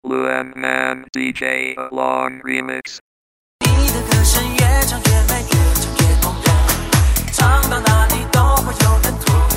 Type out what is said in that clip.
Luan Man DJ Long Remix。 你的歌声越唱越美，越唱越动人，唱到哪里都会有人突